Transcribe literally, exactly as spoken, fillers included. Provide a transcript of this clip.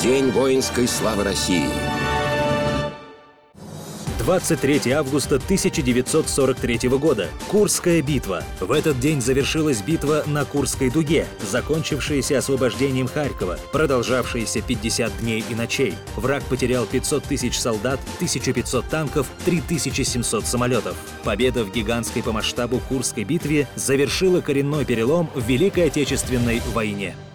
День воинской славы России. двадцать третьего августа тысяча девятьсот сорок третьего года. Курская битва. В этот день завершилась битва на Курской дуге, закончившаяся освобождением Харькова, продолжавшаяся пятьдесят дней и ночей. Враг потерял пятьсот тысяч солдат, тысячу пятьсот танков, три тысячи семьсот самолетов. Победа в гигантской по масштабу Курской битве завершила коренной перелом в Великой Отечественной войне.